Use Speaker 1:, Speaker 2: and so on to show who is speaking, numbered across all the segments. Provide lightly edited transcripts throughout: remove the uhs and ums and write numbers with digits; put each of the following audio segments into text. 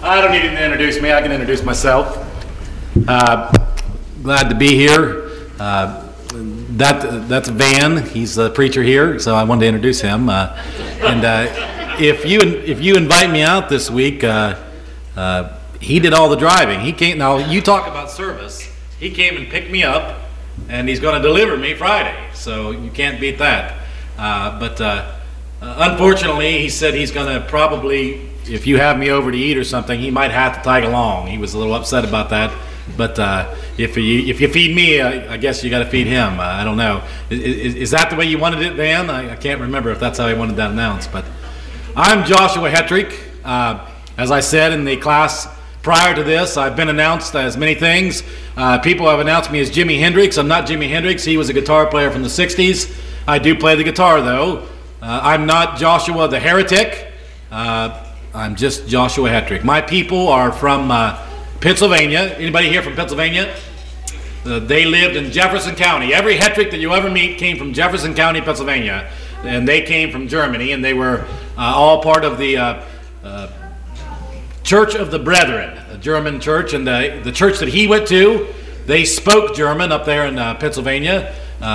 Speaker 1: I don't need him to introduce me. I can introduce myself. Glad to be here. That's Van. He's the preacher here, so I wanted to introduce him. If you invite me out this week, he did all the driving. He came. Now you talk about service. He came and picked me up, and he's going to deliver me Friday. So you can't beat that. Unfortunately, he said he's going to probably, if you have me over to eat or something, he might have to tag along. He was a little upset about that. But if you feed me, I guess you got to feed him. I don't know. Is that the way you wanted it, Van? I can't remember if that's how he wanted that announced. But I'm Joshua Hetrick. As I said in the class prior to this, I've been announced as many things. People have announced me as Jimi Hendrix. I'm not Jimi Hendrix. He was a guitar player from the 60s. I do play the guitar, though. I'm not Joshua the Heretic. I'm just Joshua Hetrick. My people are from Pennsylvania. Anybody here from Pennsylvania? They lived in Jefferson County. Every Hetrick that you ever meet came from Jefferson County, Pennsylvania. And they came from Germany, and they were all part of the Church of the Brethren, a German church. And the church that he went to, they spoke German up there in Pennsylvania.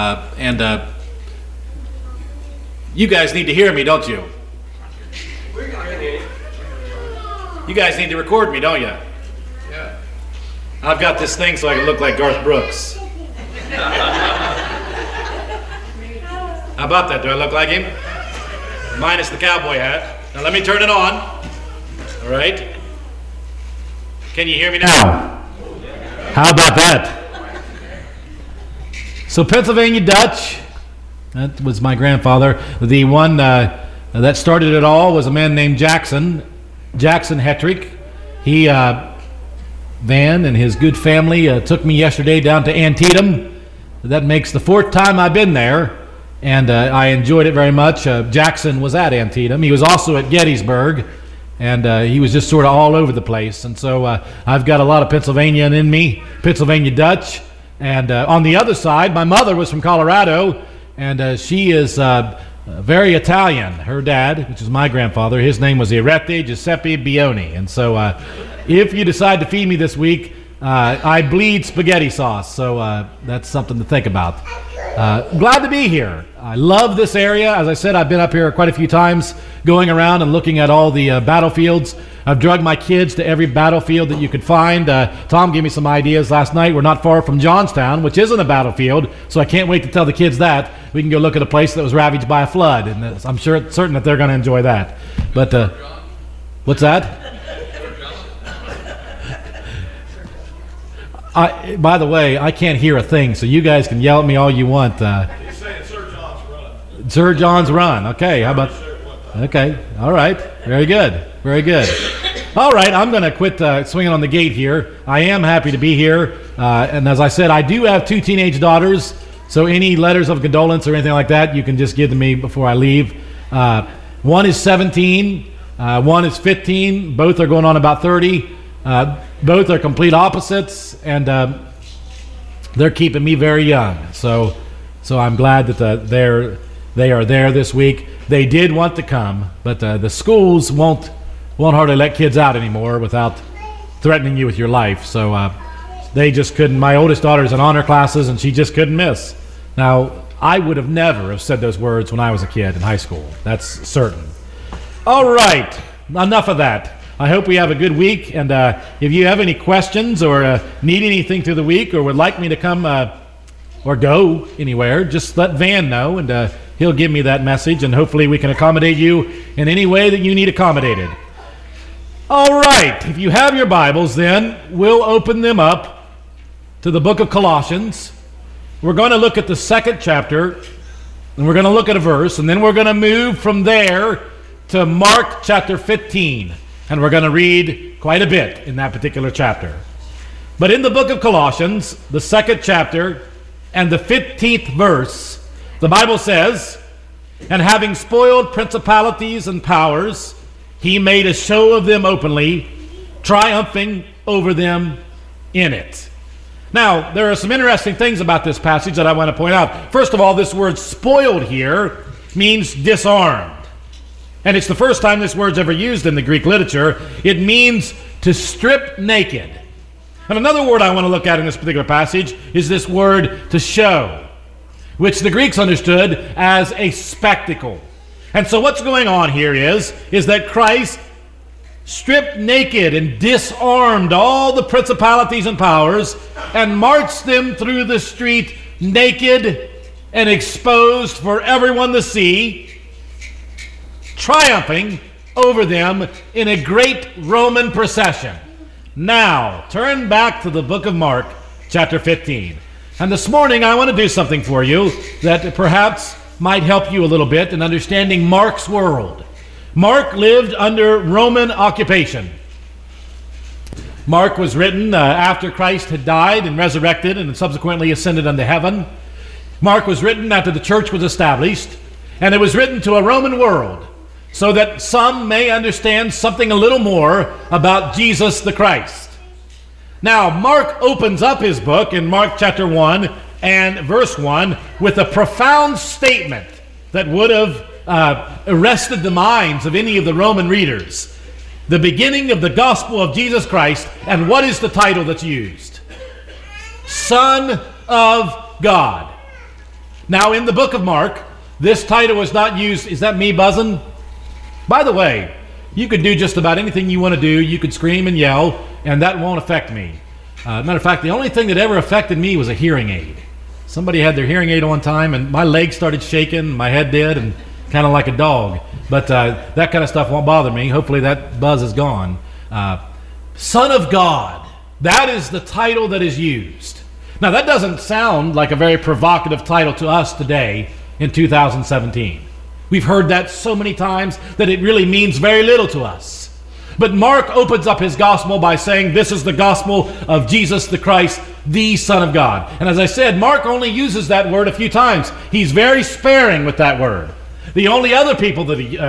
Speaker 1: You guys need to hear me, don't you? You guys need to record me, don't you? Yeah. I've got this thing so I can look like Garth Brooks. How about that? Do I look like him? Minus the cowboy hat. Now let me turn it on. All right. Can you hear me now? How about that? So Pennsylvania Dutch. That was my grandfather. The one that started it all was a man named Jackson Hetrick. He, Van and his good family took me yesterday down to Antietam. That makes the 4th time I've been there, and I enjoyed it very much. Jackson was at Antietam. He was also at Gettysburg, and he was just sort of all over the place. And so I've got a lot of Pennsylvanian in me, Pennsylvania Dutch. And on the other side, my mother was from Colorado, and she is very Italian. Her dad, which is my grandfather, his name was Irete Giuseppe Bioni. And so if you decide to feed me this week, I bleed spaghetti sauce. So that's something to think about. Glad to be here. I love this area. As I said, I've been up here quite a few times going around and looking at all the battlefields. I've drugged my kids to every battlefield that you could find. Tom gave me some ideas last night. We're not far from Johnstown, which isn't a battlefield, so I can't wait to tell the kids that. We can go look at a place that was ravaged by a flood, and I'm certain that they're going to enjoy that. But what's that? By the way, I can't hear a thing, so you guys can yell at me all you want.
Speaker 2: He's saying Sir John's Run.
Speaker 1: Sir John's Run. Okay, how about... Okay, all right. Very good. Very good. All right, I'm going to quit swinging on the gate here. I am happy to be here. And as I said, I do have 2 teenage daughters, so any letters of condolence or anything like that, you can just give to me before I leave. One is 17. One is 15. Both are going on about 30. Both are complete opposites, and they're keeping me very young. So I'm glad that they are there this week. They did want to come, but the schools won't hardly let kids out anymore without threatening you with your life. So they just couldn't. My oldest daughter's in honor classes, and she just couldn't miss. Now, I would have never have said those words when I was a kid in high school. That's certain. All right, enough of that. I hope we have a good week, and if you have any questions or need anything through the week or would like me to come or go anywhere, just let Van know, and he'll give me that message, and hopefully we can accommodate you in any way that you need accommodated. All right, if you have your Bibles, then we'll open them up to the book of Colossians. We're going to look at the 2nd chapter, and we're going to look at a verse, and then we're going to move from there to Mark chapter 15, and we're going to read quite a bit in that particular chapter. But in the book of Colossians, the 2nd chapter and the 15th verse, the Bible says, "And having spoiled principalities and powers, he made a show of them openly, triumphing over them in it." Now, there are some interesting things about this passage that I want to point out. First of all, this word spoiled here means disarmed. And it's the first time this word's ever used in the Greek literature. It means to strip naked. And another word I want to look at in this particular passage is this word to show, which the Greeks understood as a spectacle. And so what's going on here is that Christ stripped naked and disarmed all the principalities and powers and marched them through the street naked and exposed for everyone to see, triumphing over them in a great Roman procession. Now, turn back to the book of Mark, chapter 15. And this morning I want to do something for you that perhaps might help you a little bit in understanding Mark's world. Mark lived under Roman occupation. Mark was written after Christ had died and resurrected and subsequently ascended unto heaven. Mark was written after the church was established, and it was written to a Roman world so that some may understand something a little more about Jesus the Christ. Now, Mark opens up his book in Mark chapter 1 and verse 1 with a profound statement that would have arrested the minds of any of the Roman readers. The beginning of the gospel of Jesus Christ, and what is the title that's used? Son of God. Now, in the book of Mark, this title is not used. Is that me buzzing? By the way, you could do just about anything you want to do. You could scream and yell, and that won't affect me. Matter of fact, the only thing that ever affected me was a hearing aid. Somebody had their hearing aid on time, and my legs started shaking, my head did, and kind of like a dog. But that kind of stuff won't bother me. Hopefully that buzz is gone. Son of God. That is the title that is used. Now, that doesn't sound like a very provocative title to us today in 2017. We've heard that so many times that it really means very little to us. But Mark opens up his gospel by saying this is the gospel of Jesus the Christ, the Son of God. And as I said, Mark only uses that word a few times. He's very sparing with that word. The only other people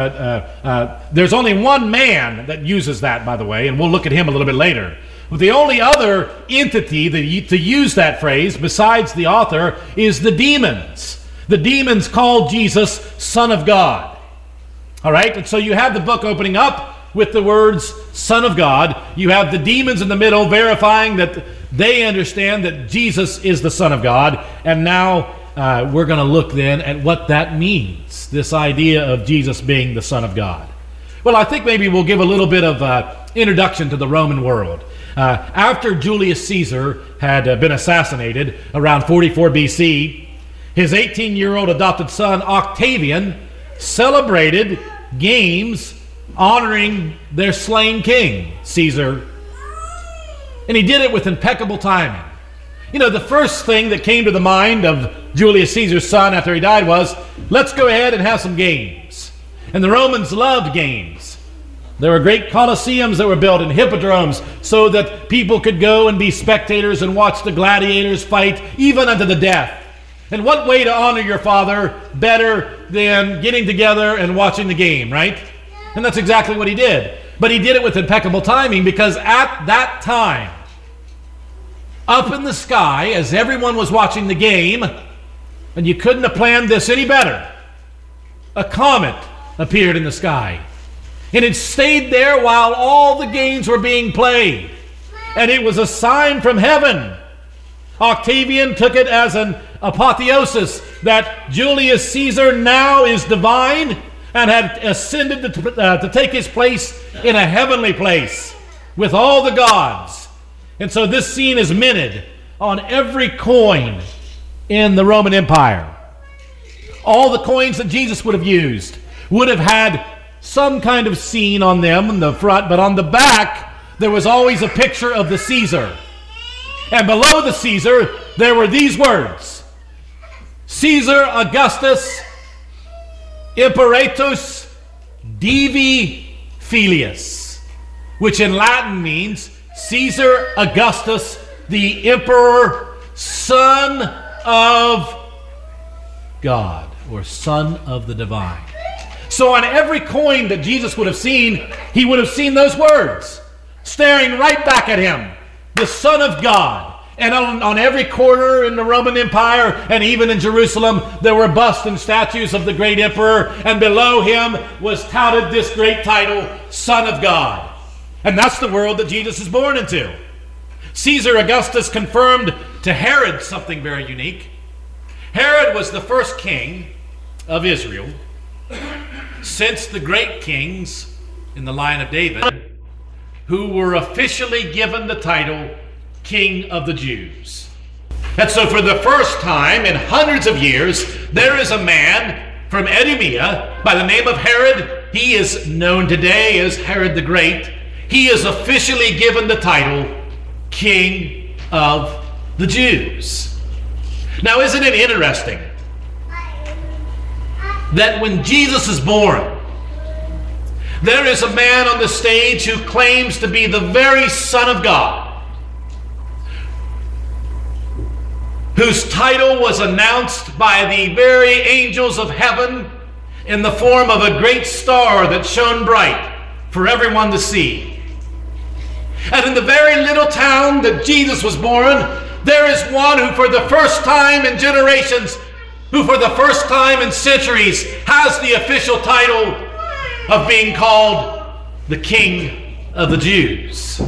Speaker 1: that there's only one man that uses that, by the way, and we'll look at him a little bit later. But the only other entity to use that phrase besides the author is the demons. The demons called Jesus Son of God. All right, and so you have the book opening up with the words Son of God. You have the demons in the middle verifying that they understand that Jesus is the Son of God. And now we're going to look then at what that means, this idea of Jesus being the Son of God. Well, I think maybe we'll give a little bit of introduction to the Roman world. After Julius Caesar had been assassinated around 44 BC, his 18-year-old adopted son Octavian celebrated games honoring their slain king, Caesar. And he did it with impeccable timing. You know, the first thing that came to the mind of Julius Caesar's son after he died was, let's go ahead and have some games. And the Romans loved games. There were great colosseums that were built and hippodromes so that people could go and be spectators and watch the gladiators fight even unto the death. And what way to honor your father better than getting together and watching the game, right? And that's exactly what he did. But he did it with impeccable timing because at that time, up in the sky, as everyone was watching the game, and you couldn't have planned this any better, a comet appeared in the sky. And it stayed there while all the games were being played. And it was a sign from heaven. Octavian took it as an apotheosis that Julius Caesar now is divine and had ascended to take his place in a heavenly place with all the gods. And so this scene is minted on every coin in the Roman Empire. All the coins that Jesus would have used would have had some kind of scene on them in the front, but on the back there was always a picture of the Caesar. And below the Caesar, there were these words: Caesar Augustus Imperatus Divi Filius, which in Latin means Caesar Augustus, the Emperor, Son of God, or Son of the Divine. So on every coin that Jesus would have seen, he would have seen those words staring right back at him. The Son of God. And on every corner in the Roman Empire and even in Jerusalem, there were busts and statues of the great emperor. And below him was touted this great title, Son of God. And that's the world that Jesus is born into. Caesar Augustus confirmed to Herod something very unique. Herod was the first king of Israel since the great kings in the line of David who were officially given the title King of the Jews. And so for the first time in hundreds of years, there is a man from Idumea by the name of Herod. He is known today as Herod the Great. He is officially given the title King of the Jews. Now, isn't it interesting that when Jesus is born, there is a man on the stage who claims to be the very Son of God, whose title was announced by the very angels of heaven in the form of a great star that shone bright for everyone to see. And in the very little town that Jesus was born, there is one who for the first time in generations, who for the first time in centuries, has the official title of being called the King of the Jews.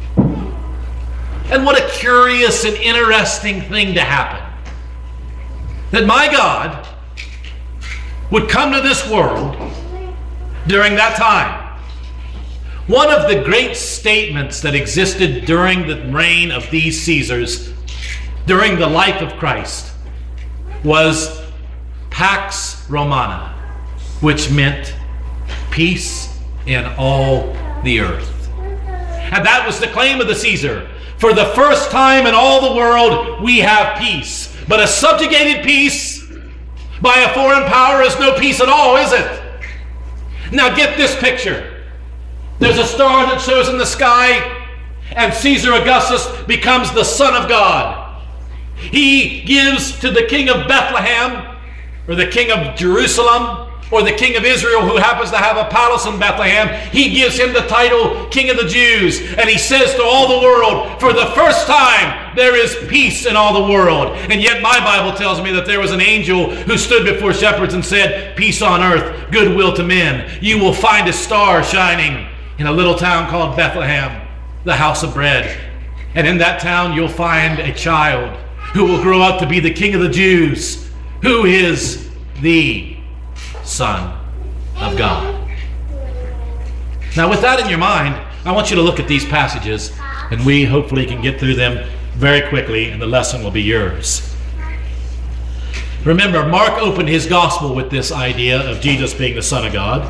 Speaker 1: And what a curious and interesting thing to happen. That my God would come to this world during that time. One of the great statements that existed during the reign of these Caesars, during the life of Christ, was Pax Romana, which meant peace in all the earth. And that was the claim of the Caesar. For the first time in all the world, we have peace. But a subjugated peace by a foreign power is no peace at all, is it? Now get this picture. There's a star that shows in the sky, and Caesar Augustus becomes the Son of God. He gives to the king of Bethlehem, or the king of Jerusalem, or the king of Israel who happens to have a palace in Bethlehem, he gives him the title King of the Jews. And he says to all the world, for the first time, there is peace in all the world. And yet my Bible tells me that there was an angel who stood before shepherds and said, peace on earth, goodwill to men. You will find a star shining in a little town called Bethlehem, the house of bread. And in that town you'll find a child who will grow up to be the King of the Jews, who is the Son of God. Now with that in your mind, I want you to look at these passages, and we hopefully can get through them very quickly, and the lesson will be yours. Remember, Mark opened his gospel with this idea of Jesus being the Son of God.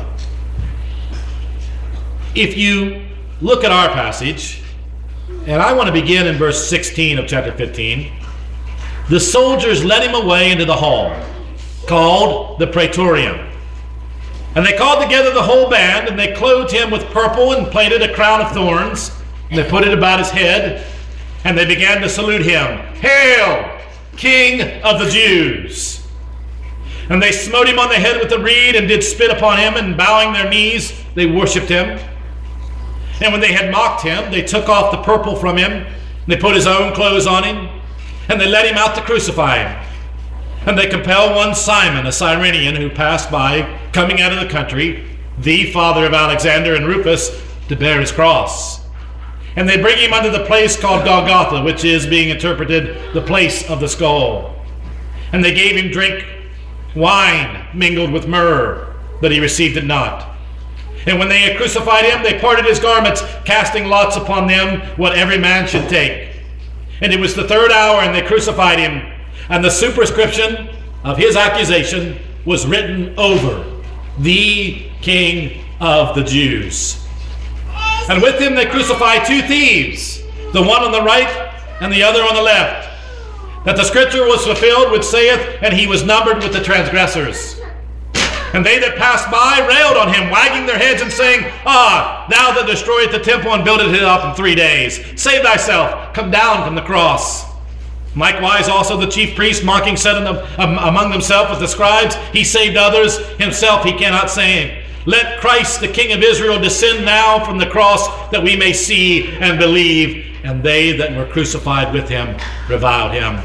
Speaker 1: If you look at our passage, and I want to begin in verse 16 of chapter 15, the soldiers led him away into the hall, called the Praetorium. And they called together the whole band, and they clothed him with purple and plaited a crown of thorns, and they put it about his head, and they began to salute him, Hail, King of the Jews! And they smote him on the head with a reed, and did spit upon him, and bowing their knees, they worshipped him. And when they had mocked him, they took off the purple from him, and they put his own clothes on him, and they led him out to crucify him. And they compelled one Simon, a Cyrenian, who passed by, coming out of the country, the father of Alexander and Rufus, to bear his cross. And they bring him unto the place called Golgotha, which is, being interpreted, the place of the skull. And they gave him drink wine mingled with myrrh, but he received it not. And when they had crucified him, they parted his garments, casting lots upon them what every man should take. And it was the third hour, and they crucified him. And the superscription of his accusation was written over, the King of the Jews. And with him they crucified two thieves, the one on the right and the other on the left, that the scripture was fulfilled which saith, and he was numbered with the transgressors. And they that passed by railed on him, wagging their heads and saying, Ah, thou that destroyest the temple and buildest it up in 3 days, save thyself, come down from the cross. Likewise also the chief priests, mocking, said among themselves with the scribes, He saved others, himself he cannot save. Let Christ the King of Israel descend now from the cross, that we may see and believe. And they that were crucified with him reviled him.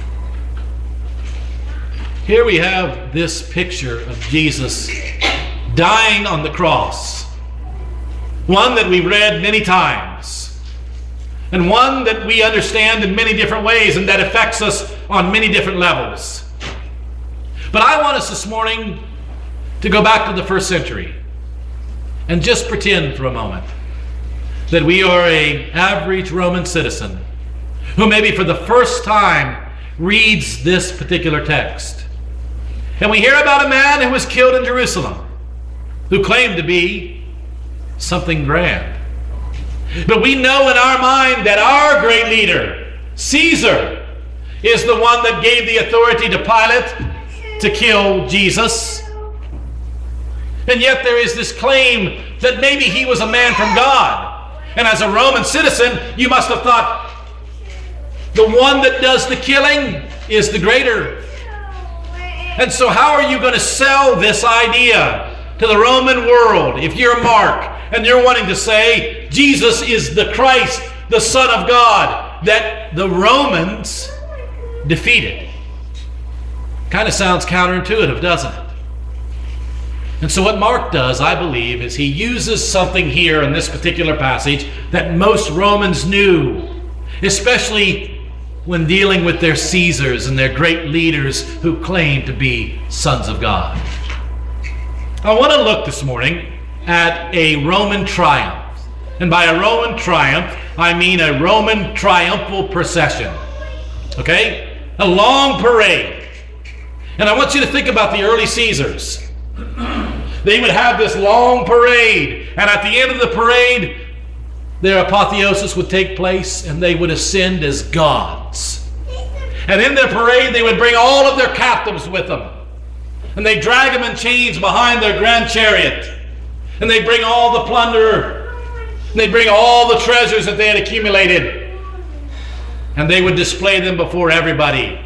Speaker 1: Here we have this picture of Jesus dying on the cross, one that we've read many times, and one that we understand in many different ways and that affects us on many different levels. But I want us this morning to go back to the first century and just pretend for a moment that we are an average Roman citizen who maybe for the first time reads this particular text. And we hear about a man who was killed in Jerusalem who claimed to be something grand. But we know in our mind that our great leader, Caesar, is the one that gave the authority to Pilate to kill Jesus. And yet there is this claim that maybe he was a man from God. And as a Roman citizen, you must have thought, the one that does the killing is the greater. And so how are you going to sell this idea to the Roman world if you're Mark and you're wanting to say Jesus is the Christ, the Son of God, that the Romans defeated? Kind of sounds counterintuitive, doesn't it? And so what Mark does, I believe, is he uses something here in this particular passage that most Romans knew, especially when dealing with their Caesars and their great leaders who claim to be sons of God. I want to look this morning at a Roman triumph. And by a Roman triumph, I mean a Roman triumphal procession. Okay? A long parade. And I want you to think about the early Caesars. They would have this long parade, and at the end of the parade, their apotheosis would take place, and they would ascend as gods. And in their parade, they would bring all of their captives with them, and they drag them in chains behind their grand chariot, and they bring all the plunder, and they bring all the treasures that they had accumulated, and they would display them before everybody.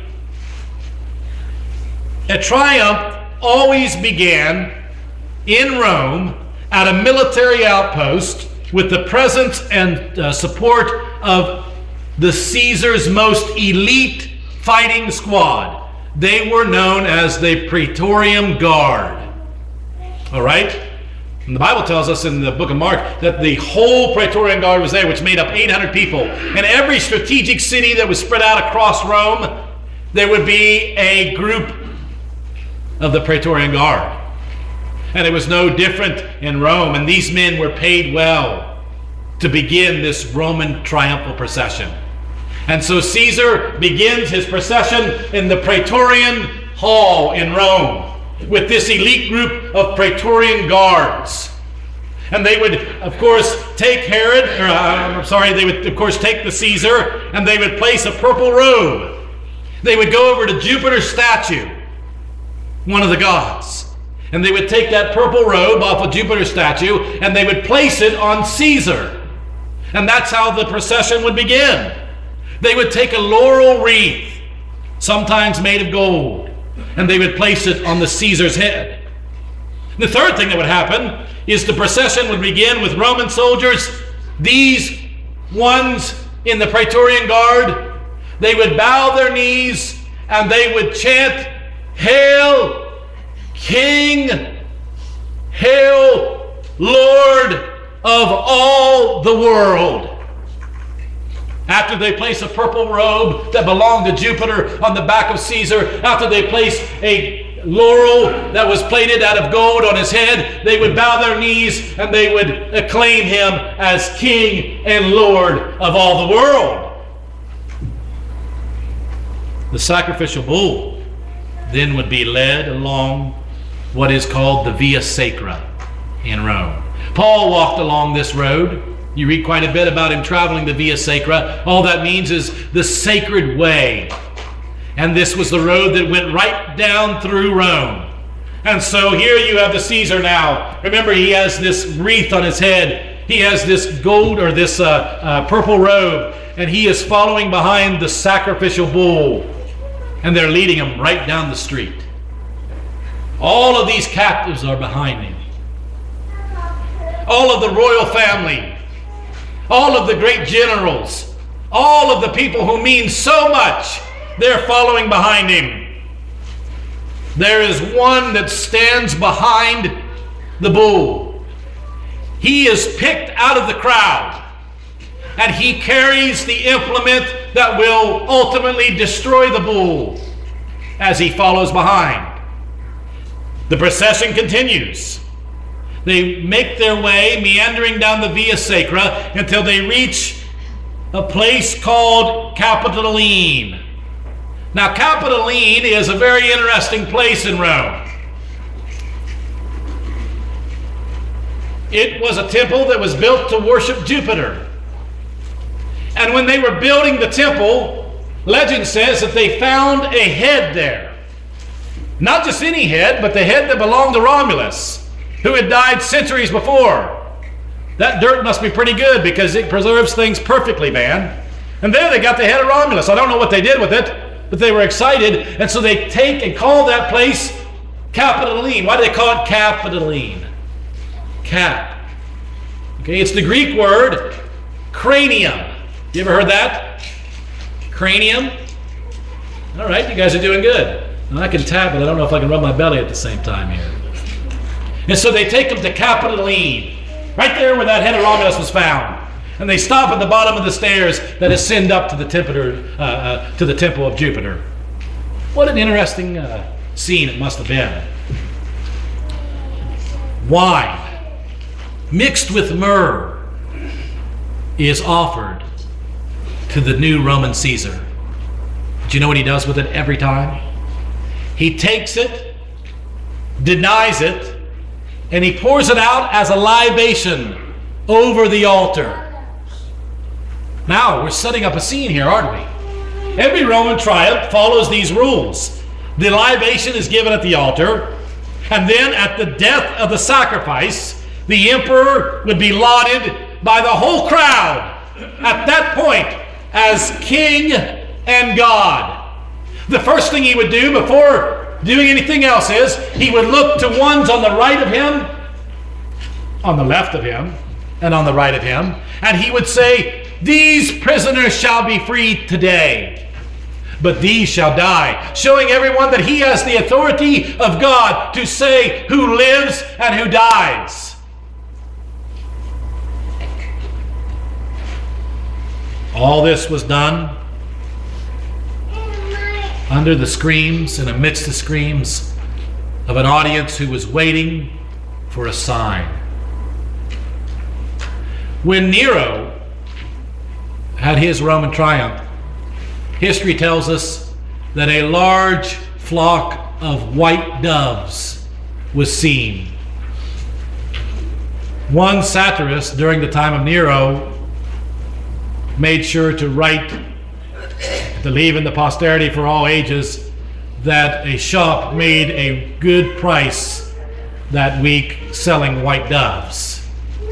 Speaker 1: A triumph always began in Rome at a military outpost with the presence and support of the Caesar's most elite fighting squad. They were known as the Praetorian Guard. All right? And the Bible tells us in the book of Mark that the whole Praetorian Guard was there, which made up 800 people. In every strategic city that was spread out across Rome, there would be a group of the Praetorian Guard. And it was no different in Rome. And these men were paid well to begin this Roman triumphal procession. And so Caesar begins his procession in the Praetorian Hall in Rome with this elite group of Praetorian Guards. And they would, of course, take they would, of course, take the Caesar, and they would place a purple robe. They would go over to Jupiter's statue, one of the gods. And they would take that purple robe off of Jupiter's statue and they would place it on Caesar. And that's how the procession would begin. They would take a laurel wreath, sometimes made of gold, and they would place it on the Caesar's head. The third thing that would happen is the procession would begin with Roman soldiers. These ones in the Praetorian Guard, they would bow their knees and they would chant, "Hail King, hail Lord of all the world." After they place a purple robe that belonged to Jupiter on the back of Caesar, after they place a laurel that was plated out of gold on his head, they would bow their knees and they would acclaim him as King and Lord of all the world. The sacrificial bull then would be led along what is called the Via Sacra in Rome. Paul walked along this road. You read quite a bit about him traveling the Via Sacra. All that means is the sacred way. And this was the road that went right down through Rome. And so here you have the Caesar now. Remember, he has this wreath on his head. He has this gold or this purple robe. And he is following behind the sacrificial bull. And they're leading him right down the street. All of these captives are behind him. All of the royal family, all of the great generals, all of the people who mean so much, they're following behind him. There is one that stands behind the bull. he is picked out of the crowd, and he carries the implement that will ultimately destroy the bull as he follows behind. The procession continues. They make their way, meandering down the Via Sacra, until they reach a place called Capitoline. Now, Capitoline is a very interesting place in Rome. It was a temple that was built to worship Jupiter. And when they were building the temple, legend says that they found a head there. Not just any head, but the head that belonged to Romulus, who had died centuries before. That dirt must be pretty good because it preserves things perfectly, man. And there they got the head of Romulus. I don't know what they did with it, but they were excited. And so they take and call that place Capitoline. Why do they call it Capitoline? Cap. Okay, it's the Greek word cranium. You ever heard that? Cranium? All right, you guys are doing good. I can tap, but I don't know if I can rub my belly at the same time here. And so they take them to Capitoline, right there where that head of Romulus was found. And they stop at the bottom of the stairs that ascend up to the temple of Jupiter. What an interesting scene it must have been. Wine mixed with myrrh is offered to the new Roman Caesar. Do you know what he does with it every time? He takes it, denies it, and he pours it out as a libation over the altar. Now, we're setting up a scene here, aren't we? Every Roman triumph follows these rules. The libation is given at the altar, and then at the death of the sacrifice, the emperor would be lauded by the whole crowd at that point as king and God. The first thing he would do before doing anything else is he would look to ones on the right of him, on the left of him, and on the right of him, and he would say, "These prisoners shall be freed today, but these shall die," showing everyone that he has the authority of God to say who lives and who dies. All this was done under the screams and amidst the screams of an audience who was waiting for a sign. When Nero had his Roman triumph, history tells us that a large flock of white doves was seen. One satirist during the time of Nero made sure to write, to leave in the posterity for all ages, that a shop made a good price that week selling white doves.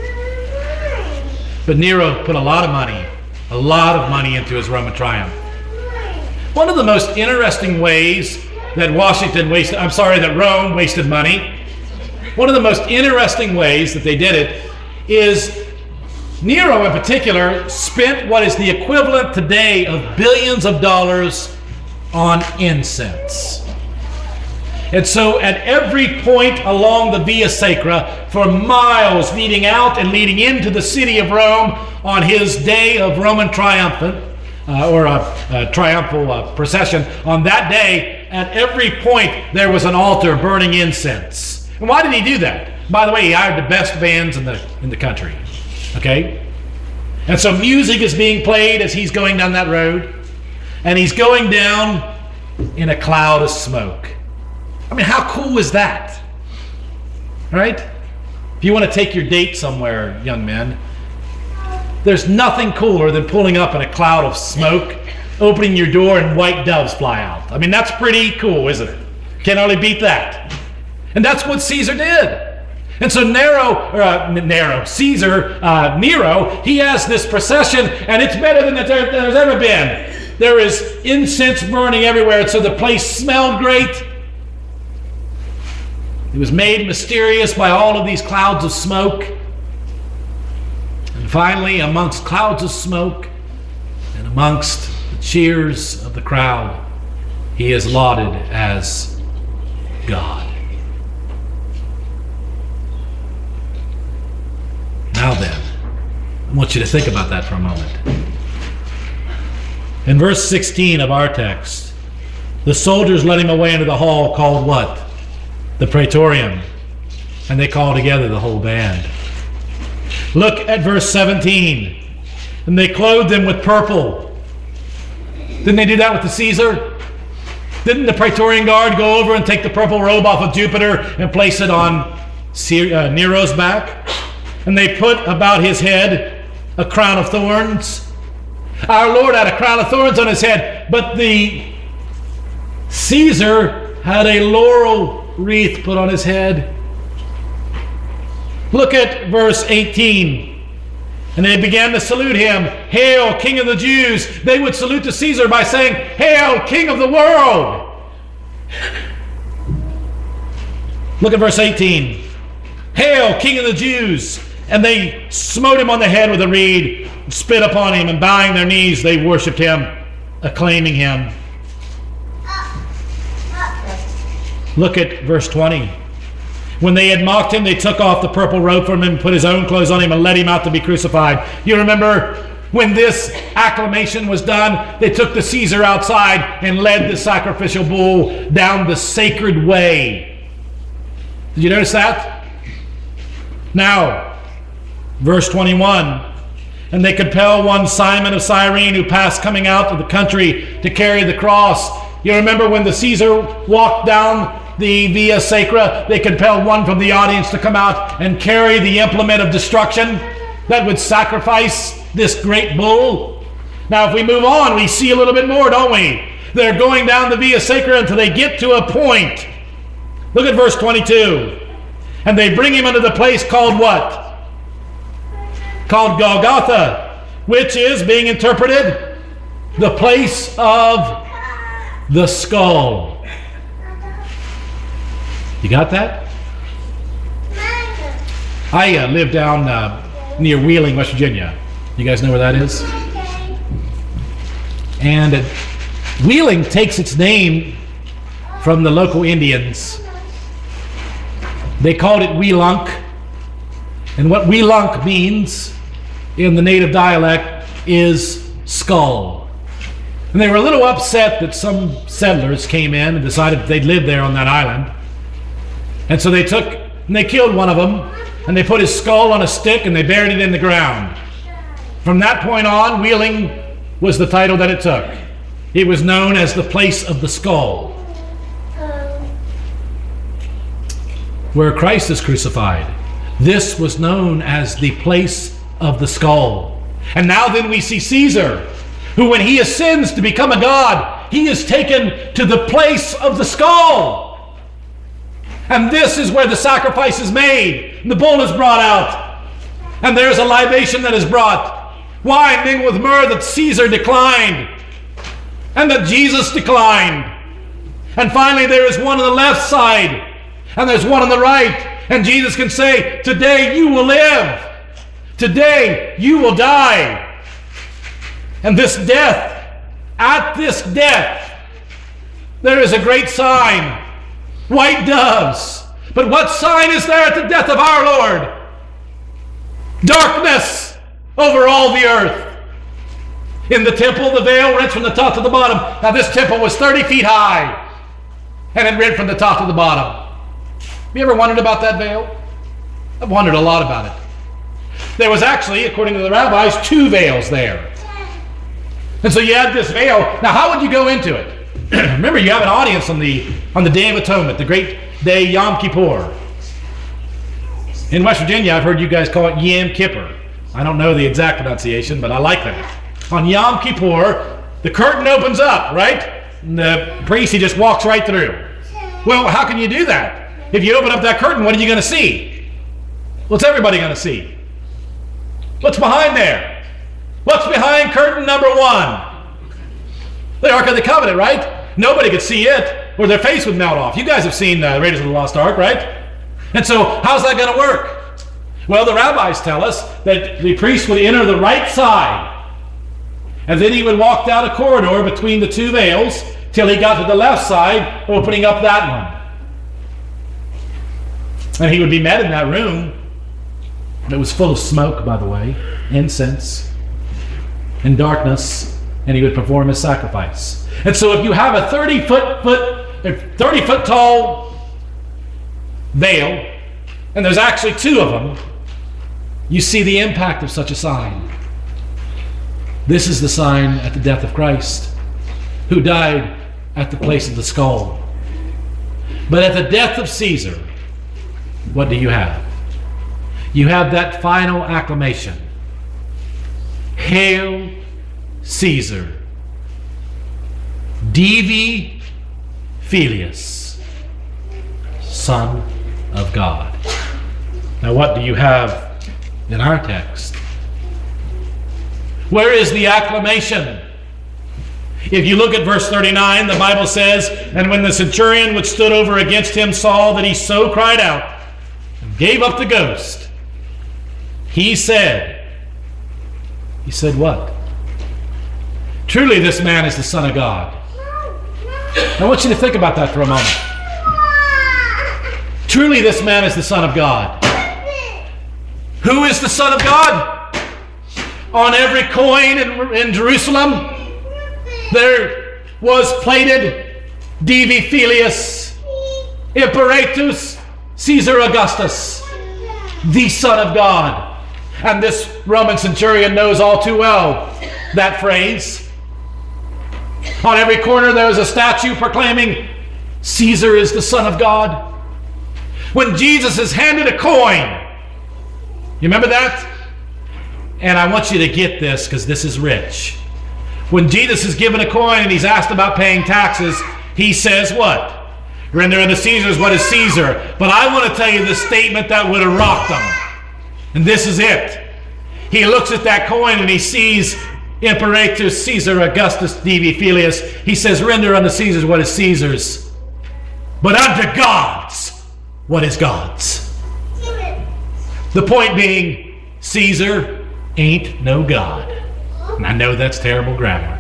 Speaker 1: But Nero put a lot of money into his Roman triumph. One of the most interesting ways that Rome wasted money, one of the most interesting ways that they did it is Nero in particular spent what is the equivalent today of billions of dollars on incense. And so at every point along the Via Sacra, for miles leading out and leading into the city of Rome on his day of Roman triumphal procession, on that day, at every point there was an altar burning incense. And why did he do that? By the way, he hired the best bands in the country. Okay? And so music is being played as he's going down that road, and he's going down in a cloud of smoke. I mean, how cool is that? Right? If you want to take your date somewhere, young men, there's nothing cooler than pulling up in a cloud of smoke, opening your door, and white doves fly out. I mean, that's pretty cool, isn't it? Can't hardly beat that. And that's what Caesar did. And so Nero, he has this procession, and it's better than there's ever been. There is incense burning everywhere, and so the place smelled great. It was made mysterious by all of these clouds of smoke. And finally, amongst clouds of smoke and amongst the cheers of the crowd, he is lauded as God. I want you to think about that for a moment. In verse 16 of our text, the soldiers led him away into the hall called what? The Praetorium. And they call together the whole band. Look at verse 17. And they clothed him with purple. Didn't they do that with the Caesar? Didn't the Praetorian Guard go over and take the purple robe off of Jupiter and place it on Nero's back? And they put about his head a crown of thorns. Our Lord had a crown of thorns on his head, but the Caesar had a laurel wreath put on his head. Look at verse 18. And they began to salute him. Hail, King of the Jews. They would salute to Caesar by saying, Hail, King of the world. Look at verse 18. Hail, King of the Jews. And they smote him on the head with a reed, spit upon him, and bowing their knees, they worshipped him, acclaiming him. Look at verse 20. When they had mocked him, they took off the purple robe from him, put his own clothes on him, and led him out to be crucified. You remember when this acclamation was done, they took the Caesar outside and led the sacrificial bull down the sacred way. Did you notice that? Now, verse 21. And they compel one Simon of Cyrene, who passed coming out of the country, to carry the cross. You remember when the Caesar walked down the Via Sacra, they compelled one from the audience to come out and carry the implement of destruction that would sacrifice this great bull. Now, if we move on, we see a little bit more, don't we? They're going down the Via Sacra until they get to a point. Look at verse 22. And they bring him into the place called what? Called Golgotha, which is, being interpreted, the place of the skull. You got that? I live down near Wheeling, West Virginia. You guys know where that is? And Wheeling takes its name from the local Indians. They called it Weelunk. And what Weelunk means in the native dialect is skull. And they were a little upset that some settlers came in and decided they'd live there on that island. And so they took and they killed one of them, and they put his skull on a stick and they buried it in the ground. From that point on, Wheeling was the title that it took. It was known as the place of the skull, where Christ is crucified. This was known as the place of the skull. And now then we see Caesar, who when he ascends to become a god, he is taken to the place of the skull. And this is where the sacrifice is made. The bull is brought out. And there's a libation that is brought. Wine mingled with myrrh that Caesar declined. And that Jesus declined. And finally there is one on the left side. And there's one on the right. And Jesus can say, today you will live. Today you will die. And this death, at this death, there is a great sign. White doves. But what sign is there at the death of our Lord? Darkness over all the earth. In the temple, the veil rent from the top to the bottom. Now this temple was 30 feet high, and it rent from the top to the bottom. Have you ever wondered about that veil? I've wondered a lot about it. There was actually, according to the rabbis, 2 veils there. And so you had this veil. Now how would you go into it? Remember, you have an audience on the Day of Atonement, the great day Yom Kippur. In West Virginia, I've heard you guys call it Yom Kippur. I don't know the exact pronunciation, but I like that. On Yom Kippur, the curtain opens up, right? And the priest, he just walks right through. Well, how can you do that? If you open up that curtain, what are you going to see? What's everybody going to see? What's behind there? What's behind curtain number 1? The Ark of the Covenant, right? Nobody could see it, or their face would melt off. You guys have seen Raiders of the Lost Ark, right? And so, how's that going to work? Well, the rabbis tell us that the priest would enter the right side, and then he would walk down a corridor between the 2 veils till he got to the left side, opening up that one. And he would be met in that room It was full of smoke, by the way, incense, and darkness, and he would perform his sacrifice. And so if you have a 30-foot tall veil, and there's actually two of them, you see the impact of such a sign. This is the sign at the death of Christ, who died at the place of the skull. But at the death of Caesar, what do you have? You have that final acclamation. Hail Caesar, Divi Filius, Son of God. Now what do you have in our text? Where is the acclamation? If you look at verse 39, the Bible says, "And when the centurion which stood over against him saw that he so cried out, and gave up the ghost, he said what? Truly this man is the Son of God." I want you to think about that for a moment. Truly this man is the Son of God. Who is the Son of God? On every coin in Jerusalem, there was plated Divi Filius Imperatus Caesar Augustus, the Son of God. And this Roman centurion knows all too well that phrase. On every corner there is a statue proclaiming Caesar is the Son of God. When Jesus is handed a coin, you remember that? And I want you to get this because this is rich. When Jesus is given a coin and he's asked about paying taxes, he says what? Render unto Caesar's what is Caesar. But I want to tell you the statement that would have rocked him. And this is it. He looks at that coin and he sees Imperatus Caesar Augustus Divi Filius. He says, render unto Caesar's what is Caesar's, but unto God's what is God's. The point being, Caesar ain't no God. And I know that's terrible grammar.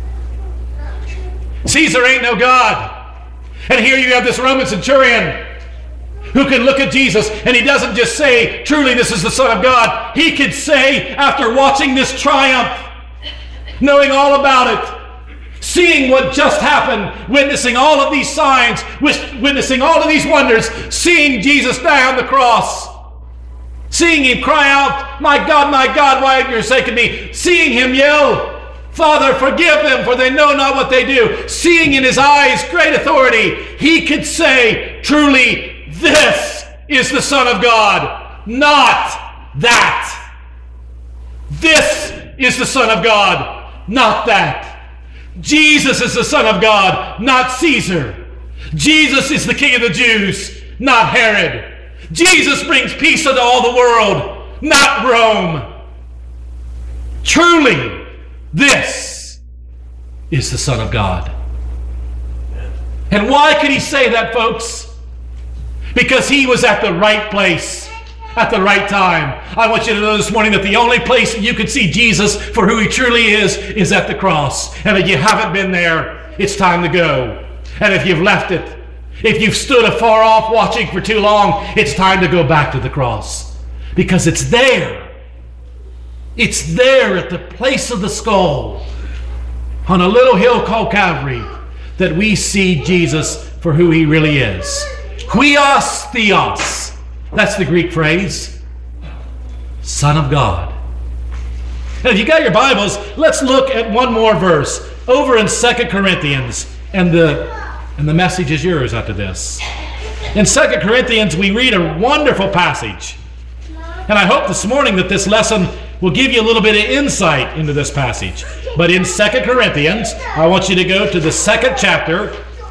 Speaker 1: Caesar ain't no God. And here you have this Roman centurion who can look at Jesus and he doesn't just say, truly this is the Son of God. He could say, after watching this triumph, knowing all about it, seeing what just happened, witnessing all of these signs, witnessing all of these wonders, seeing Jesus die on the cross, seeing him cry out, my God, why have you forsaken me? Seeing him yell, Father, forgive them, for they know not what they do. Seeing in his eyes great authority, he could say, truly, this is the Son of God, not that. This is the Son of God, not that. Jesus is the Son of God, not Caesar. Jesus is the King of the Jews, not Herod. Jesus brings peace unto all the world, not Rome. Truly, this is the Son of God. And why could he say that, folks? Because he was at the right place at the right time. I want you to know this morning that the only place that you can see Jesus for who he truly is at the cross. And if you haven't been there, it's time to go. And if you've left it, if you've stood afar off watching for too long, it's time to go back to the cross. Because it's there. It's there at the place of the skull, on a little hill called Calvary, that we see Jesus for who he really is. Huios Theos. That's the Greek phrase. Son of God. Now, if you got your Bibles, let's look at one more verse over in 2 Corinthians. And the message is yours after this. In 2 Corinthians, we read a wonderful passage. And I hope this morning that this lesson will give you a little bit of insight into this passage. But in 2 Corinthians, I want you to go to the 2nd chapter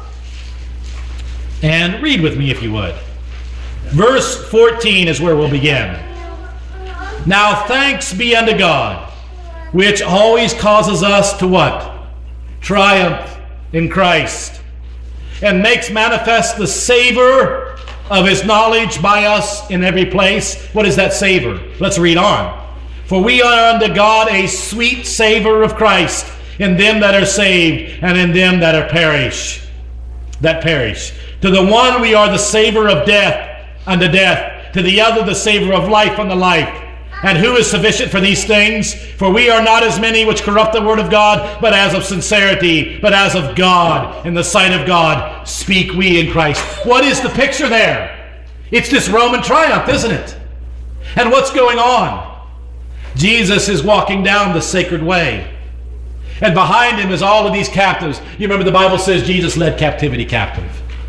Speaker 1: and read with me if you would. Verse 14 is where we'll begin. Now thanks be unto God, which always causes us to what? Triumph in Christ, and makes manifest the savor of his knowledge by us in every place. What is that savor? Let's read on. For we are unto God a sweet savor of Christ in them that are saved and in them that are perish. To the one we are the savor of death unto death, to the other the savor of life unto life. And who is sufficient for these things? For we are not as many which corrupt the word of God, but as of sincerity, but as of God, in the sight of God, speak we in Christ. What is the picture there? It's this Roman triumph, isn't it? And what's going on? Jesus is walking down the sacred way. And behind him is all of these captives. You remember the Bible says Jesus led captivity captive.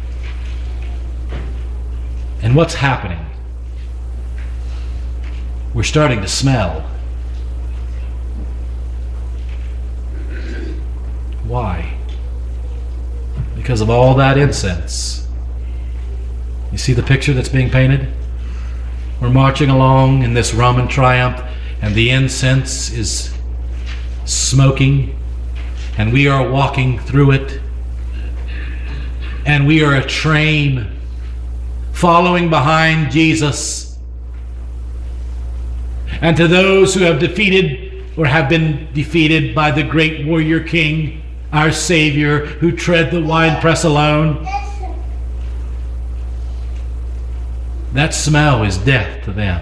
Speaker 1: And what's happening? We're starting to smell. Why? Because of all that incense. You see the picture that's being painted? We're marching along in this Roman triumph, and the incense is smoking, and we are walking through it, and we are a train following behind Jesus. And to those who have defeated or have been defeated by the great warrior king, our Savior, who tread the winepress alone, that smell is death to them.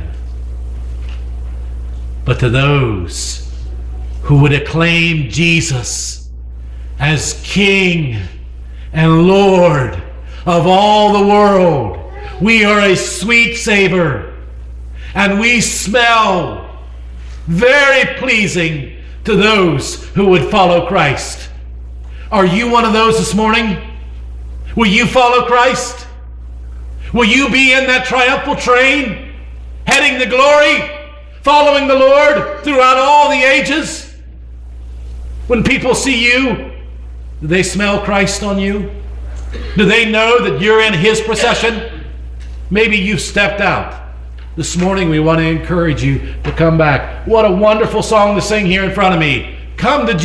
Speaker 1: But to those who would acclaim Jesus as King and Lord of all the world, we are a sweet savor, and we smell very pleasing to those who would follow Christ. Are you one of those this morning? Will you follow Christ? Will you be in that triumphal train, heading to glory, following the Lord throughout all the ages? When people see you, do they smell Christ on you? Do they know that you're in His procession? Maybe you've stepped out. This morning we want to encourage you to come back. What a wonderful song to sing here in front of me. Come to Jesus.